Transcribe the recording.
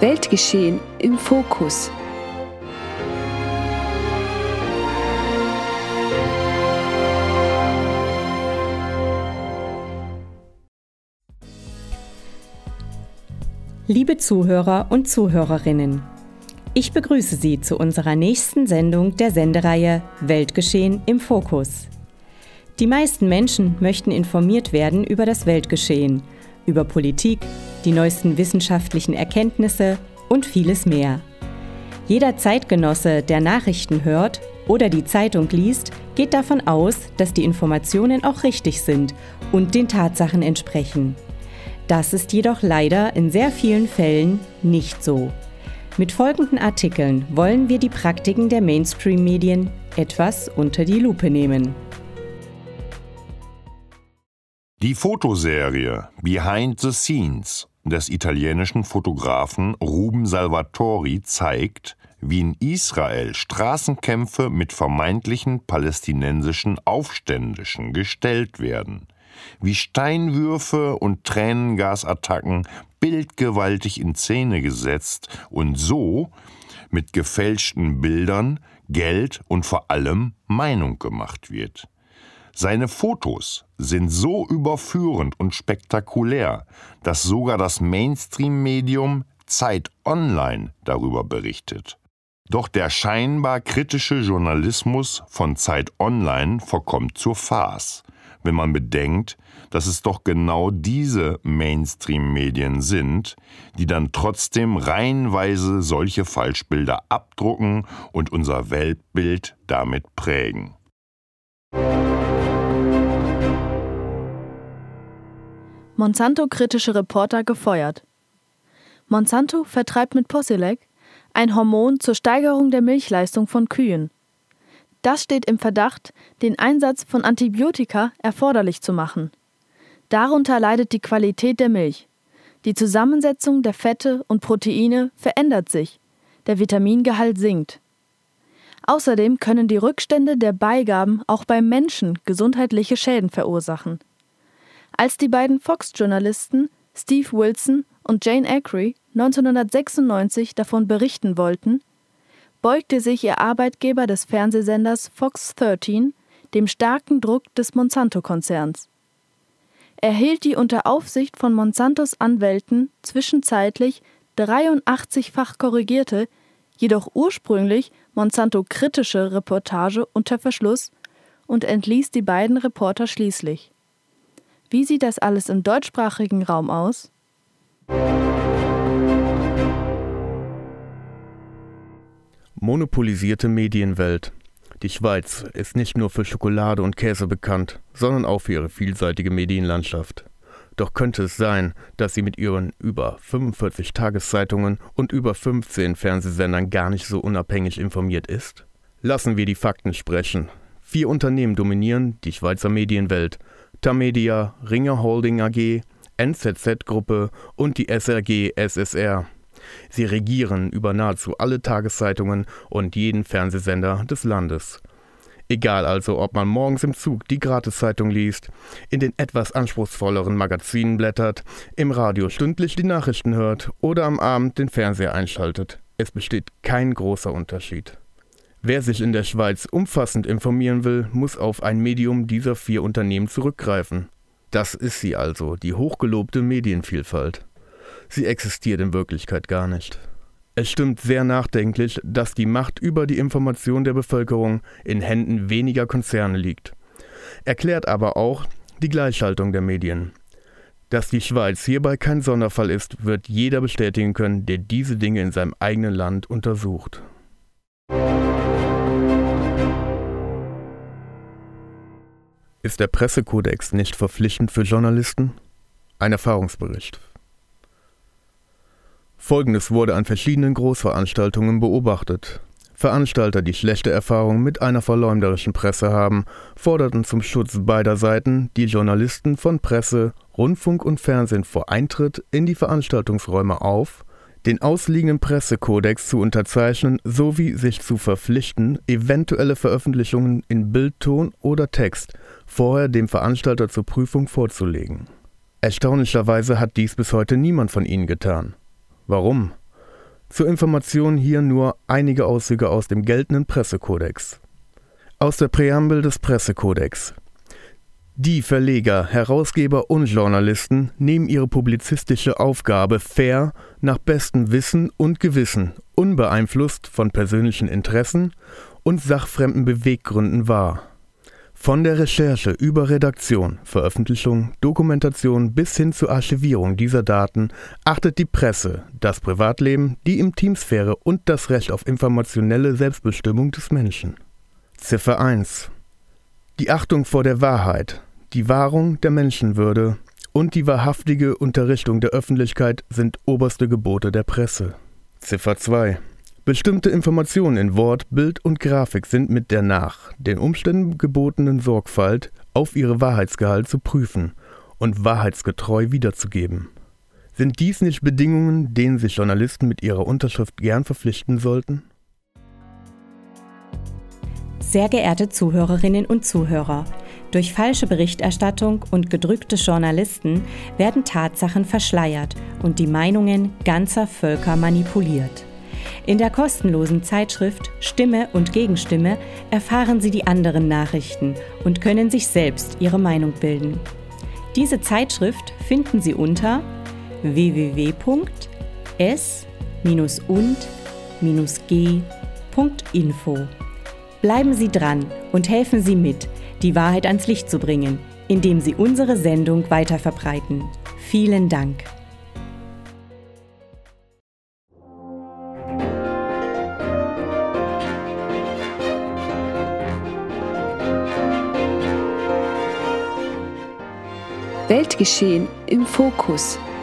Weltgeschehen im Fokus. Liebe Zuhörer und Zuhörerinnen, ich begrüße Sie zu unserer nächsten Sendung der Sendereihe Weltgeschehen im Fokus. Die meisten Menschen möchten informiert werden über das Weltgeschehen, über Politik, die neuesten wissenschaftlichen Erkenntnisse und vieles mehr. Jeder Zeitgenosse, der Nachrichten hört oder die Zeitung liest, geht davon aus, dass die Informationen auch richtig sind und den Tatsachen entsprechen. Das ist jedoch leider in sehr vielen Fällen nicht so. Mit folgenden Artikeln wollen wir die Praktiken der Mainstream-Medien etwas unter die Lupe nehmen. Die Fotoserie Behind the Scenes des italienischen Fotografen Ruben Salvatori zeigt, wie in Israel Straßenkämpfe mit vermeintlichen palästinensischen Aufständischen gestellt werden, wie Steinwürfe und Tränengasattacken bildgewaltig in Szene gesetzt und so mit gefälschten Bildern Geld und vor allem Meinung gemacht wird. Seine Fotos sind so überführend und spektakulär, dass sogar das Mainstream-Medium Zeit Online darüber berichtet. Doch der scheinbar kritische Journalismus von Zeit Online verkommt zur Farce, wenn man bedenkt, dass es doch genau diese Mainstream-Medien sind, die dann trotzdem reihenweise solche Falschbilder abdrucken und unser Weltbild damit prägen. Monsanto-kritische Reporter gefeuert. Monsanto vertreibt mit Posilac ein Hormon zur Steigerung der Milchleistung von Kühen. Das steht im Verdacht, den Einsatz von Antibiotika erforderlich zu machen. Darunter leidet die Qualität der Milch. Die Zusammensetzung der Fette und Proteine verändert sich, der Vitamingehalt sinkt. Außerdem können die Rückstände der Beigaben auch beim Menschen gesundheitliche Schäden verursachen. Als die beiden Fox-Journalisten Steve Wilson und Jane Acri 1996 davon berichten wollten, beugte sich ihr Arbeitgeber des Fernsehsenders Fox 13 dem starken Druck des Monsanto-Konzerns. Er hielt die unter Aufsicht von Monsantos Anwälten zwischenzeitlich 83-fach korrigierte, jedoch ursprünglich Monsanto-kritische Reportage unter Verschluss und entließ die beiden Reporter schließlich. Wie sieht das alles im deutschsprachigen Raum aus? Monopolisierte Medienwelt. Die Schweiz ist nicht nur für Schokolade und Käse bekannt, sondern auch für ihre vielseitige Medienlandschaft. Doch könnte es sein, dass sie mit ihren über 45 Tageszeitungen und über 15 Fernsehsendern gar nicht so unabhängig informiert ist? Lassen wir die Fakten sprechen. 4 Unternehmen dominieren die Schweizer Medienwelt: Tamedia, Ringer Holding AG, NZZ-Gruppe und die SRG SSR. Sie regieren über nahezu alle Tageszeitungen und jeden Fernsehsender des Landes. Egal also, ob man morgens im Zug die Gratiszeitung liest, in den etwas anspruchsvolleren Magazinen blättert, im Radio stündlich die Nachrichten hört oder am Abend den Fernseher einschaltet. Es besteht kein großer Unterschied. Wer sich in der Schweiz umfassend informieren will, muss auf ein Medium dieser 4 Unternehmen zurückgreifen. Das ist sie also, die hochgelobte Medienvielfalt. Sie existiert in Wirklichkeit gar nicht. Es stimmt sehr nachdenklich, dass die Macht über die Information der Bevölkerung in Händen weniger Konzerne liegt. Erklärt aber auch die Gleichschaltung der Medien. Dass die Schweiz hierbei kein Sonderfall ist, wird jeder bestätigen können, der diese Dinge in seinem eigenen Land untersucht. Ist der Pressekodex nicht verpflichtend für Journalisten? Ein Erfahrungsbericht. Folgendes wurde an verschiedenen Großveranstaltungen beobachtet. Veranstalter, die schlechte Erfahrungen mit einer verleumderischen Presse haben, forderten zum Schutz beider Seiten die Journalisten von Presse, Rundfunk und Fernsehen vor Eintritt in die Veranstaltungsräume auf, den ausliegenden Pressekodex zu unterzeichnen sowie sich zu verpflichten, eventuelle Veröffentlichungen in Bild, Ton oder Text vorher dem Veranstalter zur Prüfung vorzulegen. Erstaunlicherweise hat dies bis heute niemand von ihnen getan. Warum? Zur Information hier nur einige Auszüge aus dem geltenden Pressekodex. Aus der Präambel des Pressekodex. Die Verleger, Herausgeber und Journalisten nehmen ihre publizistische Aufgabe fair, nach bestem Wissen und Gewissen, unbeeinflusst von persönlichen Interessen und sachfremden Beweggründen wahr. Von der Recherche über Redaktion, Veröffentlichung, Dokumentation bis hin zur Archivierung dieser Daten achtet die Presse, das Privatleben, die Intimsphäre und das Recht auf informationelle Selbstbestimmung des Menschen. Ziffer 1. Die Achtung vor der Wahrheit, die Wahrung der Menschenwürde und die wahrhaftige Unterrichtung der Öffentlichkeit sind oberste Gebote der Presse. Ziffer 2. Bestimmte Informationen in Wort, Bild und Grafik sind mit der nach den Umständen gebotenen Sorgfalt auf ihre Wahrheitsgehalt zu prüfen und wahrheitsgetreu wiederzugeben. Sind dies nicht Bedingungen, denen sich Journalisten mit ihrer Unterschrift gern verpflichten sollten? Sehr geehrte Zuhörerinnen und Zuhörer, durch falsche Berichterstattung und gedrückte Journalisten werden Tatsachen verschleiert und die Meinungen ganzer Völker manipuliert. In der kostenlosen Zeitschrift Stimme und Gegenstimme erfahren Sie die anderen Nachrichten und können sich selbst Ihre Meinung bilden. Diese Zeitschrift finden Sie unter www.s-und-g.info. Bleiben Sie dran und helfen Sie mit, die Wahrheit ans Licht zu bringen, indem Sie unsere Sendung weiterverbreiten. Vielen Dank. Weltgeschehen im Fokus.